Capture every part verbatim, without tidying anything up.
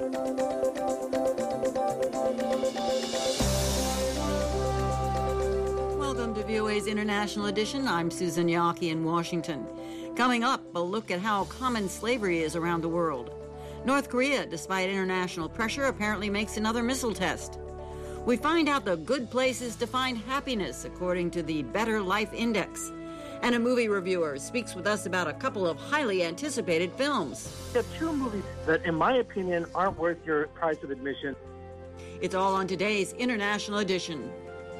Welcome to V O A's International Edition. I'm Susan Yaki in Washington. Coming up, a look at how common slavery is around the world. North Korea, despite international pressure, apparently makes another missile test. We find out the good places to find happiness, according to the Better Life Index. And a movie reviewer speaks with us about a couple of highly anticipated films. There are two movies that, in my opinion, aren't worth your price of admission. It's all on today's International Edition.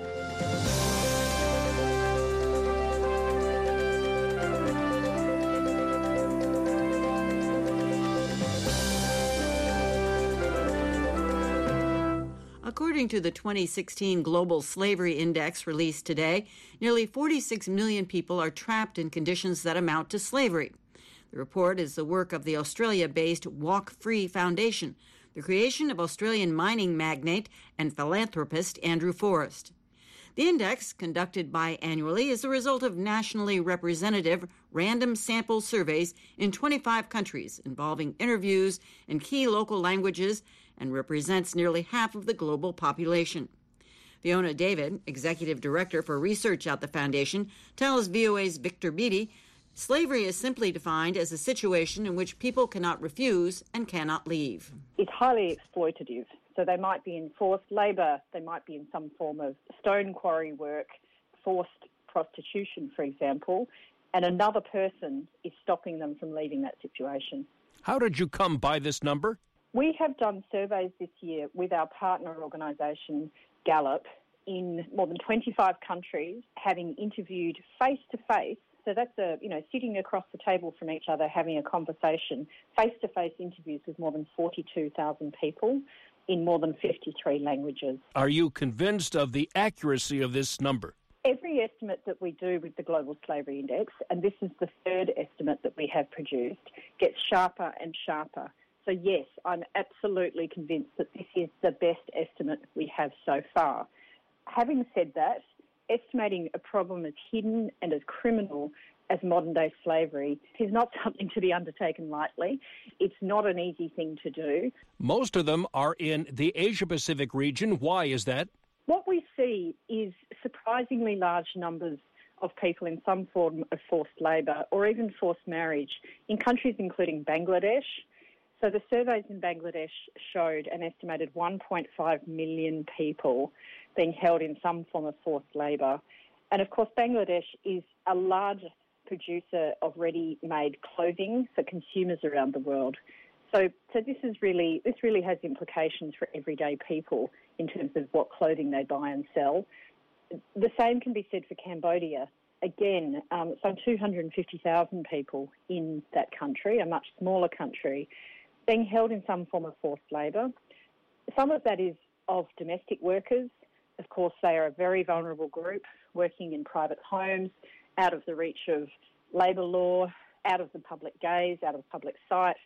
According to the twenty sixteen Global Slavery Index released today, nearly forty-six million people are trapped in conditions that amount to slavery. The report is the work of the Australia-based Walk Free Foundation, the creation of Australian mining magnate and philanthropist Andrew Forrest. The index, conducted biannually, is the result of nationally representative random sample surveys in twenty-five countries involving interviews in key local languages and represents nearly half of the global population. Fiona David, Executive Director for Research at the Foundation, tells V O A's Victor Beattie, slavery is simply defined as a situation in which people cannot refuse and cannot leave. It's highly exploitative. So they might be in forced labour, they might be in some form of stone quarry work, forced prostitution, for example, and another person is stopping them from leaving that situation. How did you come by this number? We have done surveys this year with our partner organisation, Gallup, in more than twenty-five countries, having interviewed face-to-face. So that's a, you know, sitting across the table from each other, having a conversation, face-to-face interviews with more than forty-two thousand people in more than fifty-three languages. Are you convinced of the accuracy of this number? Every estimate that we do with the Global Slavery Index, and this is the third estimate that we have produced, gets sharper and sharper. So yes, I'm absolutely convinced that this is the best estimate we have so far. Having said that, estimating a problem as hidden and as criminal as modern-day slavery is not something to be undertaken lightly. It's not an easy thing to do. Most of them are in the Asia-Pacific region. Why is that? What we see is surprisingly large numbers of people in some form of forced labour or even forced marriage in countries including Bangladesh. So the surveys in Bangladesh showed an estimated one point five million people being held in some form of forced labour. And of course, Bangladesh is a large producer of ready-made clothing for consumers around the world. So, so this is really this really has implications for everyday people in terms of what clothing they buy and sell. The same can be said for Cambodia. Again, um, some two hundred fifty thousand people in that country, a much smaller country, being held in some form of forced labour. Some of that is of domestic workers. Of course, they are a very vulnerable group working in private homes, out of the reach of labour law, out of the public gaze, out of public sight.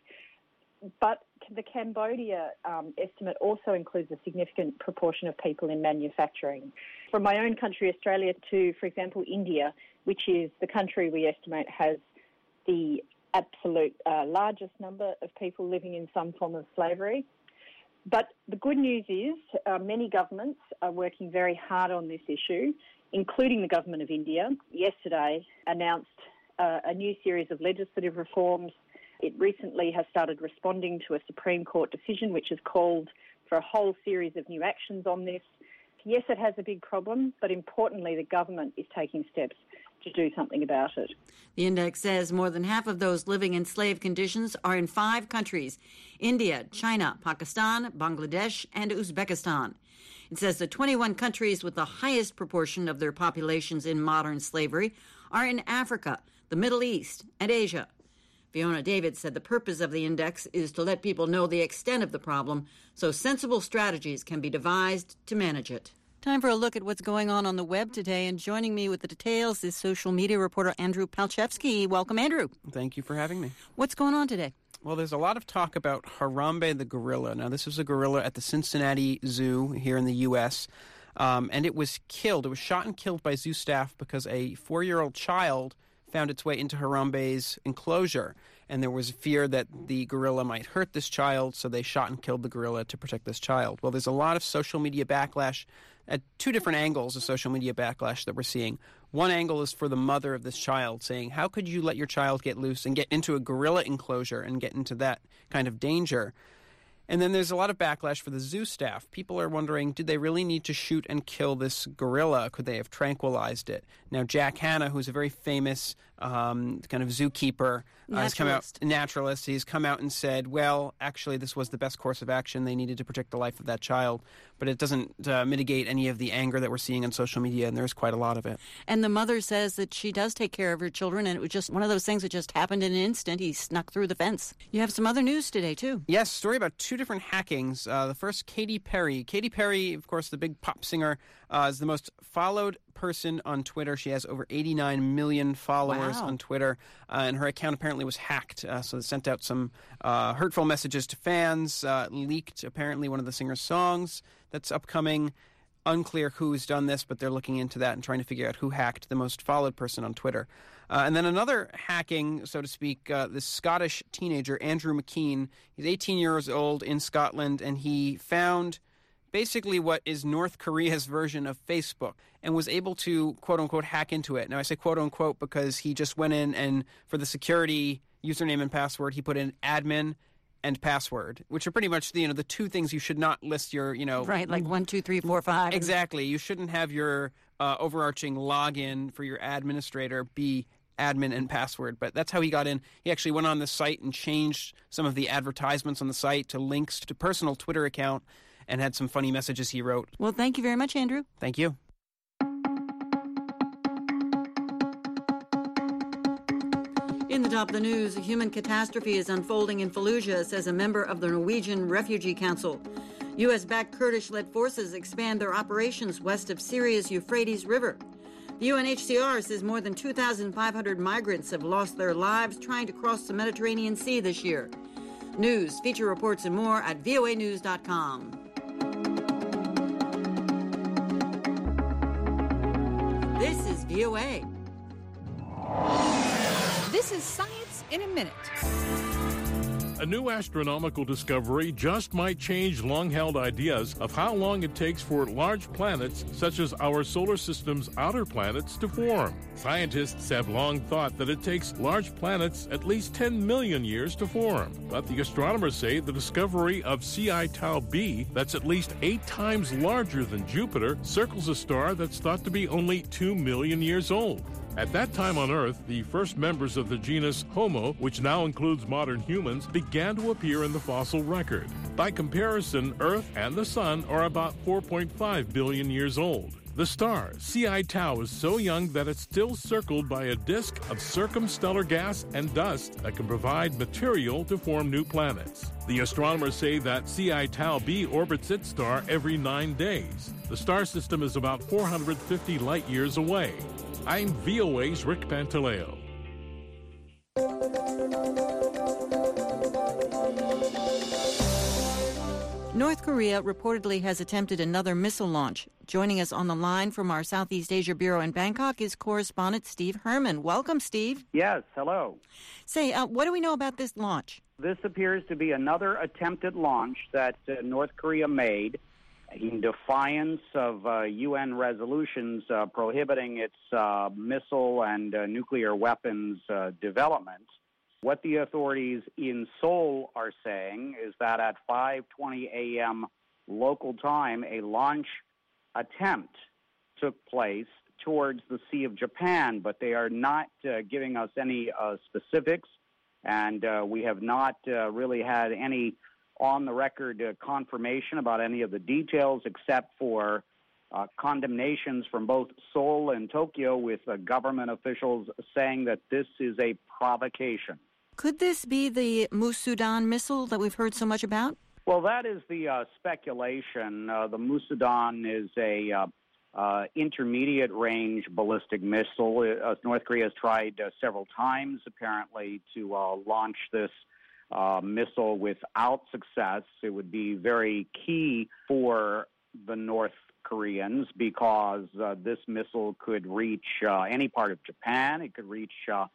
But the Cambodia um, estimate also includes a significant proportion of people in manufacturing. From my own country, Australia, to, for example, India, which is the country we estimate has the absolute uh, largest number of people living in some form of slavery. But the good news is uh, many governments are working very hard on this issue, including the government of India. Yesterday announced uh, a new series of legislative reforms. It recently has started responding to a Supreme Court decision which has called for a whole series of new actions on this. Yes, it has a big problem, but importantly, the government is taking steps to do something about it. The index says more than half of those living in slave conditions are in five countries: India, China, Pakistan, Bangladesh, and Uzbekistan. It says the twenty-one countries with the highest proportion of their populations in modern slavery are in Africa, the Middle East, and Asia. Fiona David said the purpose of the index is to let people know the extent of the problem so sensible strategies can be devised to manage it. Time for a look at what's going on on the web today, and joining me with the details is social media reporter Andrew Palchevsky. Welcome, Andrew. Thank you for having me. What's going on today? Well, there's a lot of talk about Harambe the gorilla. Now, this was a gorilla at the Cincinnati Zoo here in the U S, um, and it was killed. It was shot and killed by zoo staff because a four-year-old child found its way into Harambe's enclosure. and there was fear that the gorilla might hurt this child, so they shot and killed the gorilla to protect this child. Well, there's a lot of social media backlash at two different angles of social media backlash that we're seeing. One angle is for the mother of this child, saying, how could you let your child get loose and get into a gorilla enclosure and get into that kind of danger? And then there's a lot of backlash for the zoo staff. People are wondering, did they really need to shoot and kill this gorilla? Could they have tranquilized it? Now, Jack Hanna, who's a very famous um, kind of zookeeper, uh, has come out, naturalist, he's come out and said, well, actually, this was the best course of action. They needed to protect the life of that child. But it doesn't uh, mitigate any of the anger that we're seeing on social media, and there's quite a lot of it. And the mother says that she does take care of her children, and it was just one of those things that just happened in an instant. He snuck through the fence. You have some other news today, too. Yes, story about two different hackings. Uh, the first, Katy Perry. Katy Perry, of course, the big pop singer, uh, is the most followed person on Twitter. She has over eighty-nine million followers wow. on Twitter, uh, and her account apparently was hacked. Uh, so they sent out some uh, hurtful messages to fans, uh, leaked apparently one of the singer's songs that's upcoming. Unclear who's done this, but they're looking into that and trying to figure out who hacked the most followed person on Twitter. Uh, and then another hacking, so to speak, uh, this Scottish teenager, Andrew McKean. He's eighteen years old in Scotland, and he found basically what is North Korea's version of Facebook and was able to, quote-unquote, hack into it. Now, I say quote-unquote because he just went in and for the security username and password, he put in admin and password, which are pretty much the, you know, the two things you should not list your, you know... Right, like one, two, three, four, five. Exactly. You shouldn't have your uh, overarching login for your administrator be admin and password, but that's how he got in. He actually went on the site and changed some of the advertisements on the site to links to personal Twitter account and had some funny messages he wrote. Well, thank you very much, Andrew. Thank you. In the top of the news, a human catastrophe is unfolding in Fallujah, says a member of the Norwegian Refugee Council. U S-backed Kurdish-led forces expand their operations west of Syria's Euphrates River. The U N H C R says more than two thousand five hundred migrants have lost their lives trying to cross the Mediterranean Sea this year. News, feature reports, and more at V O A news dot com. This is V O A. This is Science in a Minute. A new astronomical discovery just might change long-held ideas of how long it takes for large planets, such as our solar system's outer planets, to form. Scientists have long thought that it takes large planets at least ten million years to form. But the astronomers say the discovery of C I Tau b, that's at least eight times larger than Jupiter, circles a star that's thought to be only two million years old. At that time on Earth, the first members of the genus Homo, which now includes modern humans, began to appear in the fossil record. By comparison, Earth and the Sun are about four point five billion years old. The star, C I Tau, is so young that it's still circled by a disk of circumstellar gas and dust that can provide material to form new planets. The astronomers say that C I Tau b orbits its star every nine days. The star system is about four hundred fifty light years away. I'm V O A's Rick Pantaleo. North Korea reportedly has attempted another missile launch. Joining us on the line from our Southeast Asia Bureau in Bangkok is correspondent Steve Herman. Welcome, Steve. Yes, hello. Say, uh, what do we know about this launch? This appears to be another attempted launch that uh, North Korea made in defiance of uh, U N resolutions uh, prohibiting its uh, missile and uh, nuclear weapons uh, development. What the authorities in Seoul are saying is that at five twenty a.m. local time, a launch attempt took place towards the Sea of Japan, but they are not uh, giving us any uh, specifics, and uh, we have not uh, really had any on-the-record uh, confirmation about any of the details except for uh, condemnations from both Seoul and Tokyo, with uh, government officials saying that this is a provocation. Could this be the Musudan missile that we've heard so much about? Well, that is the uh, speculation. Uh, the Musudan is a uh, uh, intermediate-range ballistic missile. Uh, North Korea has tried uh, several times, apparently, to uh, launch this uh, missile without success. It would be very key for the North Koreans because uh, this missile could reach uh, any part of Japan. It could reach uh,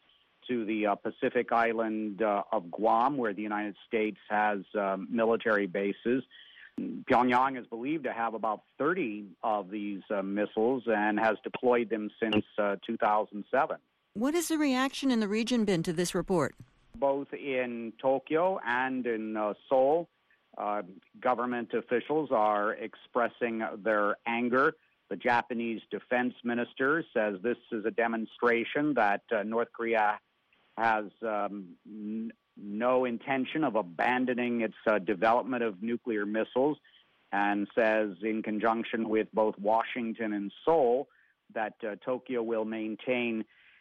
to the uh, Pacific island uh, of Guam, where the United States has um, military bases. Pyongyang is believed to have about thirty of these uh, missiles and has deployed them since uh, two thousand seven. What has the reaction in the region been to this report? Both in Tokyo and in uh, Seoul, uh, government officials are expressing their anger. The Japanese defense minister says this is a demonstration that uh, North Korea has um, n- no intention of abandoning its uh, development of nuclear missiles, and says in conjunction with both Washington and Seoul that uh, Tokyo will maintain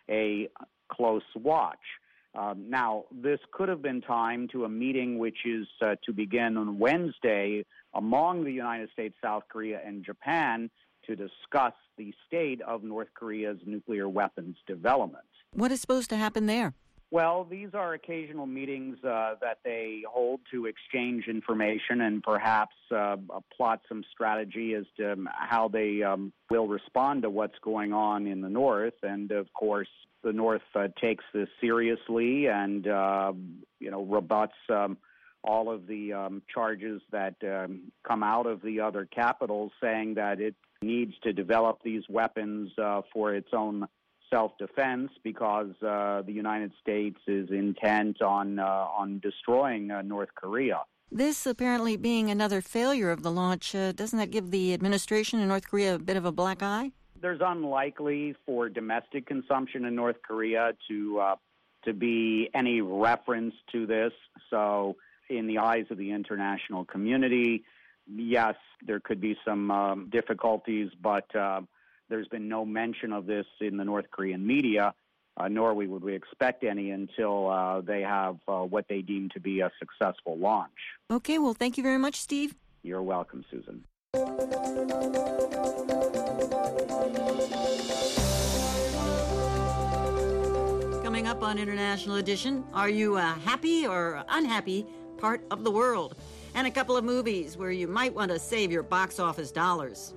a close watch. Um, now, this could have been timed to a meeting which is uh, to begin on Wednesday among the United States, South Korea, and Japan to discuss the state of North Korea's nuclear weapons development. What is supposed to happen there? Well, these are occasional meetings uh, that they hold to exchange information and perhaps uh, plot some strategy as to um, how they um, will respond to what's going on in the North. And, of course, the North uh, takes this seriously and, uh, you know, rebuts um, all of the um, charges that um, come out of the other capitals, saying that it needs to develop these weapons uh, for its own self-defense because uh, the United States is intent on uh, on destroying uh, North Korea. This apparently being another failure of the launch, uh, doesn't that give the administration in North Korea a bit of a black eye? There's unlikely for domestic consumption in North Korea to uh, to be any reference to this. So in the eyes of the international community, yes, there could be some um, difficulties, but uh, there's been no mention of this in the North Korean media, uh, nor would we expect any until uh, they have uh, what they deem to be a successful launch. Okay, well, thank you very much, Steve. You're welcome, Susan. Coming up on International Edition, are you a happy or unhappy part of the world? And a couple of movies where you might want to save your box office dollars.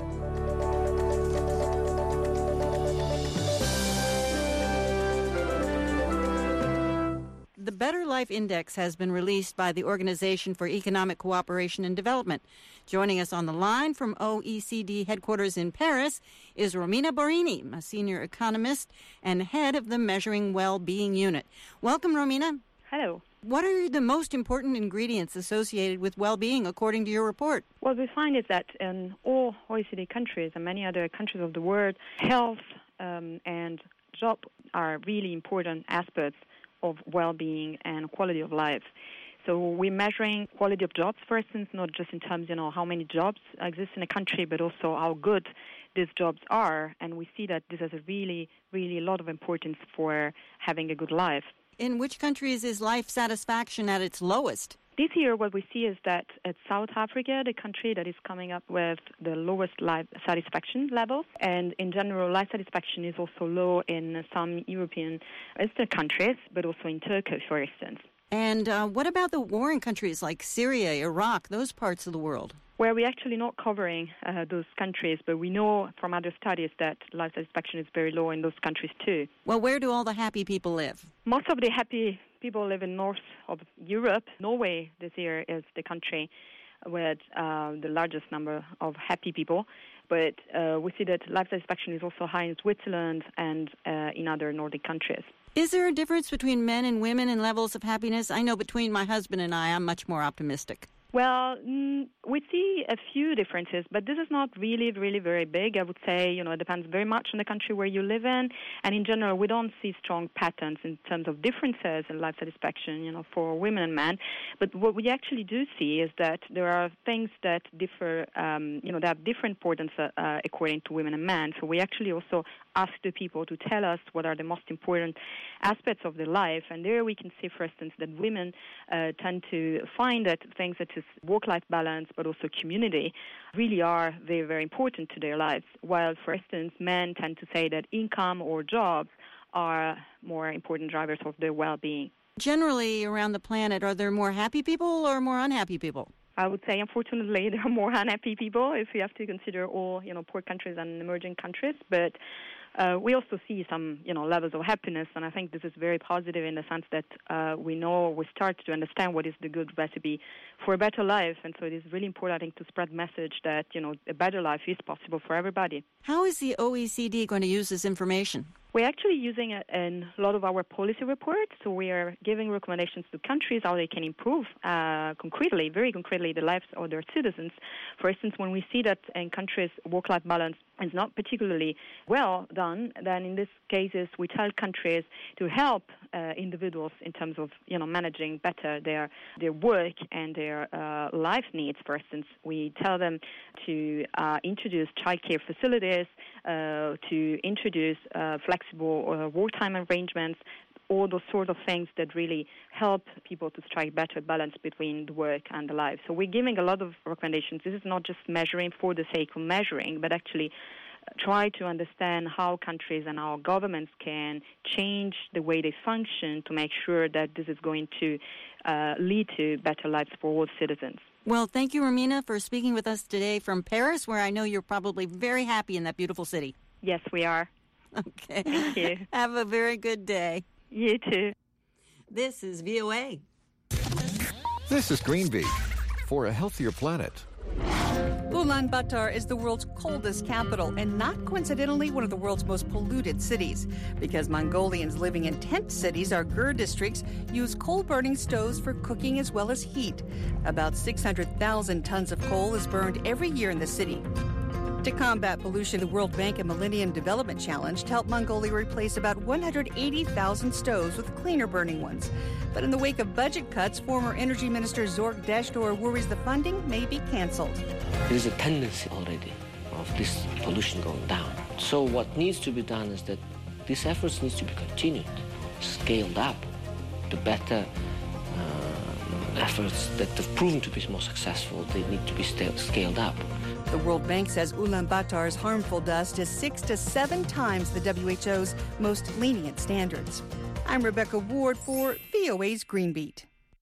The Better Life Index has been released by the Organization for Economic Cooperation and Development. Joining us on the line from O E C D headquarters in Paris is Romina Borini, a senior economist and head of the Measuring Well-Being Unit. Welcome, Romina. Hello. What are the most important ingredients associated with well-being, according to your report? What we find is that in all O E C D countries and many other countries of the world, health um, and job are really important aspects of well-being and quality of life. So we're measuring quality of jobs, for instance, not just in terms, you know, how many jobs exist in a country, but also how good these jobs are. And we see that this has a really, really a lot of importance for having a good life. In which countries is life satisfaction at its lowest? This year, what we see is that at South Africa, the country that is coming up with the lowest life satisfaction levels, and in general, life satisfaction is also low in some European Eastern countries, but also in Turkey, for instance. And uh, what about the warring countries like Syria, Iraq, those parts of the world? Where we're actually not covering uh, those countries, but we know from other studies that life satisfaction is very low in those countries too. Well, where do all the happy people live? Most of the happy people live in north of Europe. Norway this year is the country with uh, the largest number of happy people. But uh, we see that life satisfaction is also high in Switzerland and uh, in other Nordic countries. Is there a difference between men and women in levels of happiness? I know between my husband and I, I'm much more optimistic. Well, mm, we see a few differences, but this is not really, really very big. I would say, you know, it depends very much on the country where you live in. And in general, we don't see strong patterns in terms of differences in life satisfaction, you know, for women and men. But what we actually do see is that there are things that differ, um, you know, that have different importance uh, uh, according to women and men. So we actually also ask the people to tell us what are the most important aspects of their life. And there we can see, for instance, that women uh, tend to find that things such as work-life balance, but also community, really are very, very important to their lives. While, for instance, men tend to say that income or jobs are more important drivers of their well-being. Generally, around the planet, are there more happy people or more unhappy people? I would say, unfortunately, there are more unhappy people if we have to consider all, you know, poor countries and emerging countries. But Uh, we also see some, you know, levels of happiness, and I think this is very positive in the sense that uh, we know, we start to understand what is the good recipe for a better life, and so it is really important, I think, to spread the message that, you know, a better life is possible for everybody. How is the O E C D going to use this information? We're actually using it in a lot of our policy reports, so we are giving recommendations to countries how they can improve uh, concretely, very concretely, the lives of their citizens. For instance, when we see that in countries work-life balance is not particularly well done, then in these cases we tell countries to help uh, individuals in terms of, you know, managing better their their work and their uh, life needs. For instance, we tell them to uh, introduce childcare facilities, uh, to introduce uh, flexible uh, work-time arrangements, all those sort of things that really help people to strike better balance between the work and the life. So we're giving a lot of recommendations. This is not just measuring for the sake of measuring, but actually try to understand how countries and our governments can change the way they function to make sure that this is going to uh, lead to better lives for all citizens. Well, thank you, Romina, for speaking with us today from Paris, where I know you're probably very happy in that beautiful city. Yes, we are. Okay. Thank you. Have a very good day. You too. This is V O A. This is Greenbeat for a healthier planet. Ulaanbaatar is the world's coldest capital and not coincidentally one of the world's most polluted cities. Because Mongolians living in tent cities, our Gur districts, use coal-burning stoves for cooking as well as heat. About six hundred thousand tons of coal is burned every year in the city. To combat pollution, the World Bank and Millennium Development Challenge helped Mongolia replace about one hundred eighty thousand stoves with cleaner-burning ones. But in the wake of budget cuts, former Energy Minister Zorg Dashdor worries the funding may be canceled. There is a tendency already of this pollution going down. So what needs to be done is that these efforts needs to be continued, scaled up to better uh, efforts that have proven to be more successful. They need to be st- scaled up. The World Bank says Ulaanbaatar's harmful dust is six to seven times the W H O's most lenient standards. I'm Rebecca Ward for V O A's Greenbeat.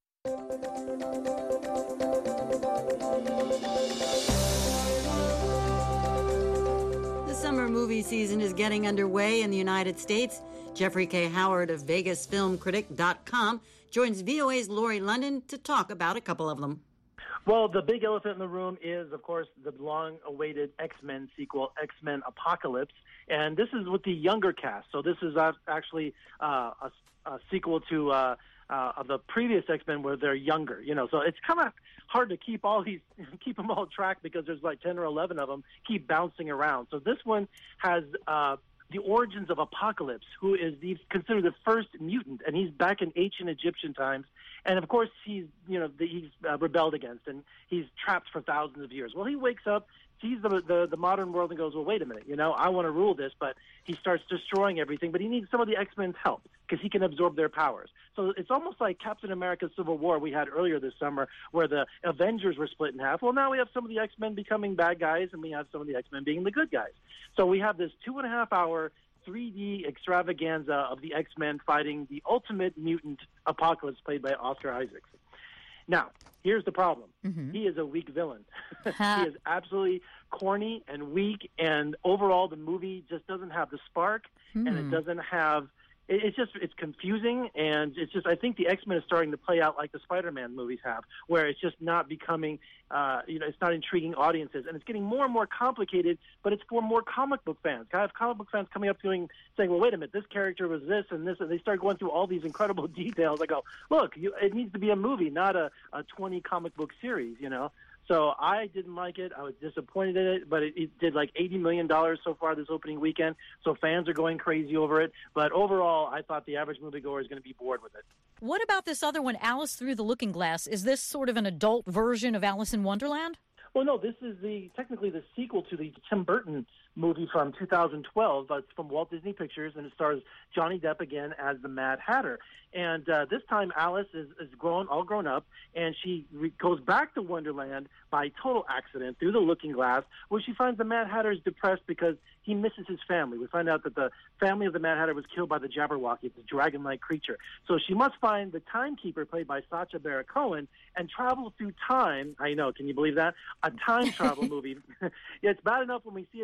The summer movie season is getting underway in the United States. Jeffrey K. Howard of Vegas Film Critic dot com joins V O A's Laurie London to talk about a couple of them. Well, the big elephant in the room is, of course, the long-awaited X-Men sequel, X-Men Apocalypse. And this is with the younger cast. So this is actually uh, a, a sequel to uh, uh, the previous X-Men where they're younger. You know, so it's kind of hard to keep all these, keep them all track because there's like ten or eleven of them keep bouncing around. So this one has uh, the origins of Apocalypse, who is the, considered the first mutant, and he's back in ancient Egyptian times. And of course, he's you know the, he's uh, rebelled against, and he's trapped for thousands of years. Well, he wakes up, sees the, the the modern world, and goes, "Well, wait a minute, you know, I want to rule this." But he starts destroying everything. But he needs some of the X-Men's help because he can absorb their powers. So it's almost like Captain America's Civil War we had earlier this summer, where the Avengers were split in half. Well, now we have some of the X-Men becoming bad guys, and we have some of the X-Men being the good guys. So we have this two and a half hour three D extravaganza of the X-Men fighting the ultimate mutant Apocalypse, played by Oscar Isaacs. Now, here's the problem. Mm-hmm. He is a weak villain. He is absolutely corny and weak, and overall the movie just doesn't have the spark, mm-hmm. and it doesn't have... It's just, it's confusing, and it's just, I think the X-Men is starting to play out like the Spider-Man movies have, where it's just not becoming, uh, you know, it's not intriguing audiences, and it's getting more and more complicated, but it's for more comic book fans. I have comic book fans coming up doing, saying, well, wait a minute, this character was this and this, and they start going through all these incredible details. I go, look, you, it needs to be a movie, not a, a twenty comic book series, you know? So I didn't like it. I was disappointed in it, but it, it did like eighty million dollars so far this opening weekend. So fans are going crazy over it. But overall, I thought the average moviegoer is going to be bored with it. What about this other one, Alice Through the Looking Glass? Is this sort of an adult version of Alice in Wonderland? Well, no, this is the technically the sequel to the Tim Burton movie from two thousand twelve. It's from Walt Disney Pictures, and it stars Johnny Depp again as the Mad Hatter. And uh, this time Alice is, is grown, all grown up, and she re- goes back to Wonderland by total accident through the looking glass, where she finds the Mad Hatter is depressed because he misses his family. We find out that the family of the Mad Hatter was killed by the Jabberwocky, the dragon-like creature. So she must find the timekeeper, played by Sacha Baron Cohen, and travel through time. I know, can you believe that? A time travel movie. Yeah, it's bad enough when we see it through Star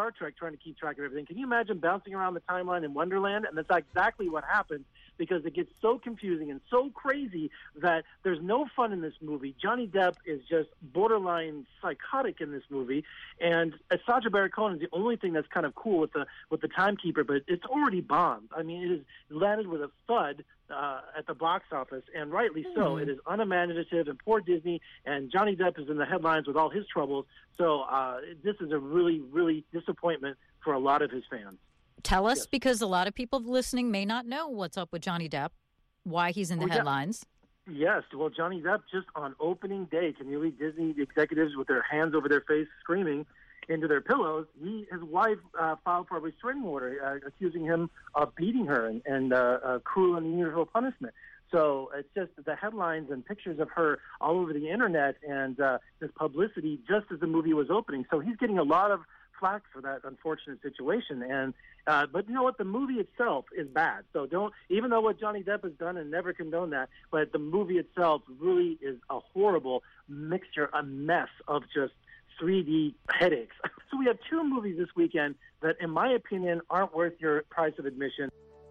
Star Trek trying to keep track of everything. Can you imagine bouncing around the timeline in Wonderland? And that's exactly what happened, because it gets so confusing and so crazy that there's no fun in this movie. Johnny Depp is just borderline psychotic in this movie, and uh, Sacha Baron Cohen is the only thing that's kind of cool with the with the timekeeper, but it's already bombed. I mean, it is landed with a thud uh, at the box office, and rightly so. Mm-hmm. It is unimaginative, and poor Disney, and Johnny Depp is in the headlines with all his troubles. So uh, this is a really, really disappointment for a lot of his fans. Tell us, yes. because a lot of people listening may not know what's up with Johnny Depp, why he's in the well, headlines. Yeah. Yes. Well, Johnny Depp, just on opening day, can you read Disney executives with their hands over their face screaming into their pillows? He, his wife uh, filed for a restraining order, uh, accusing him of beating her and, and uh, uh, cruel and unusual punishment. So it's just the headlines and pictures of her all over the internet, and uh, this publicity just as the movie was opening. So he's getting a lot of flack for that unfortunate situation. And uh, but you know what? The movie itself is bad. So don't, even though what Johnny Depp has done, and never condone that, but the movie itself really is a horrible mixture, a mess of just three D headaches. So we have two movies this weekend that, in my opinion, aren't worth your price of admission.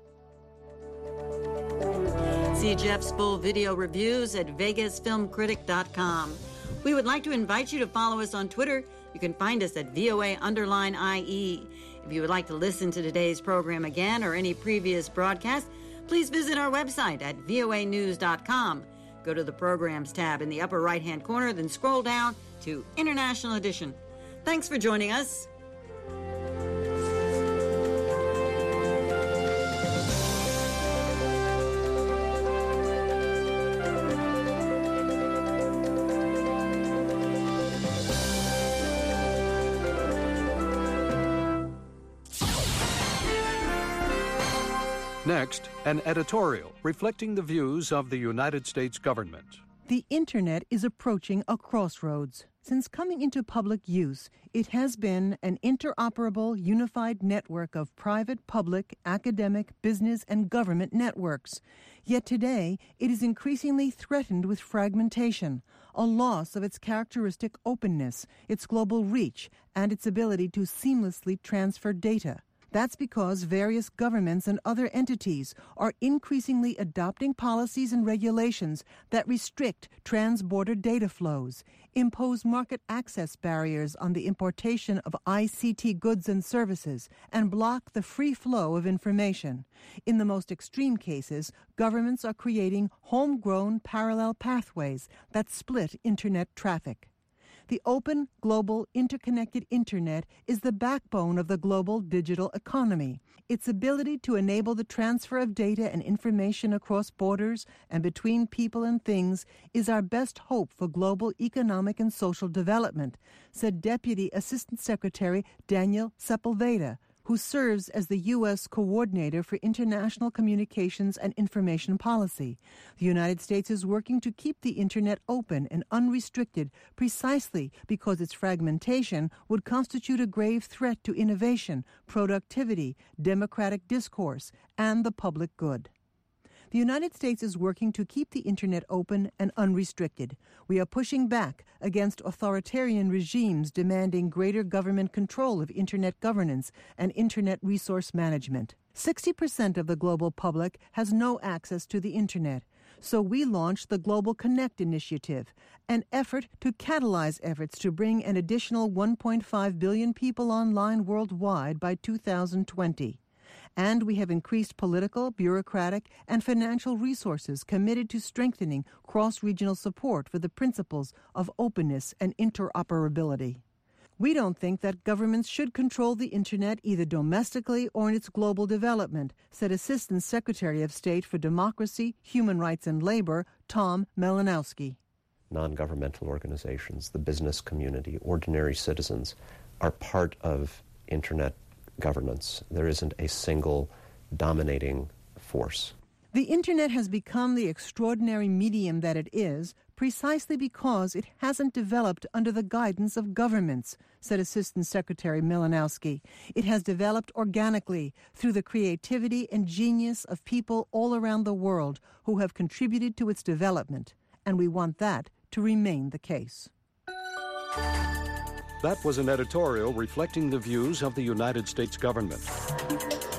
See Jeff's full video reviews at vegas film critic dot com. We would like to invite you to follow us on Twitter. You can find us at V O A underline I E. If you would like to listen to today's program again or any previous broadcast, please visit our website at V O A news dot com. Go to the Programs tab in the upper right-hand corner, then scroll down to International Edition. Thanks for joining us. Next, an editorial reflecting the views of the United States government. The Internet is approaching a crossroads. Since coming into public use, it has been an interoperable, unified network of private, public, academic, business, and government networks. Yet today, it is increasingly threatened with fragmentation, a loss of its characteristic openness, its global reach, and its ability to seamlessly transfer data. That's because various governments and other entities are increasingly adopting policies and regulations that restrict trans-border data flows, impose market access barriers on the importation of I C T goods and services, and block the free flow of information. In the most extreme cases, governments are creating homegrown parallel pathways that split Internet traffic. The open, global, interconnected Internet is the backbone of the global digital economy. Its ability to enable the transfer of data and information across borders and between people and things is our best hope for global economic and social development, said Deputy Assistant Secretary Daniel Sepulveda, who serves as the U S Coordinator for International Communications and Information Policy. The United States is working to keep the Internet open and unrestricted precisely because its fragmentation would constitute a grave threat to innovation, productivity, democratic discourse, and the public good. The United States is working to keep the Internet open and unrestricted. We are pushing back against authoritarian regimes demanding greater government control of Internet governance and Internet resource management. sixty percent of the global public has no access to the Internet. So we launched the Global Connect Initiative, an effort to catalyze efforts to bring an additional one point five billion people online worldwide by two thousand twenty. And we have increased political, bureaucratic, and financial resources committed to strengthening cross-regional support for the principles of openness and interoperability. We don't think that governments should control the Internet either domestically or in its global development, said Assistant Secretary of State for Democracy, Human Rights and Labor, Tom Malinowski. Non-governmental organizations, the business community, ordinary citizens are part of Internet governance. There isn't a single dominating force. The Internet has become the extraordinary medium that it is precisely because it hasn't developed under the guidance of governments, said Assistant Secretary Malinowski. It has developed organically through the creativity and genius of people all around the world who have contributed to its development, and we want that to remain the case. That was an editorial reflecting the views of the United States government.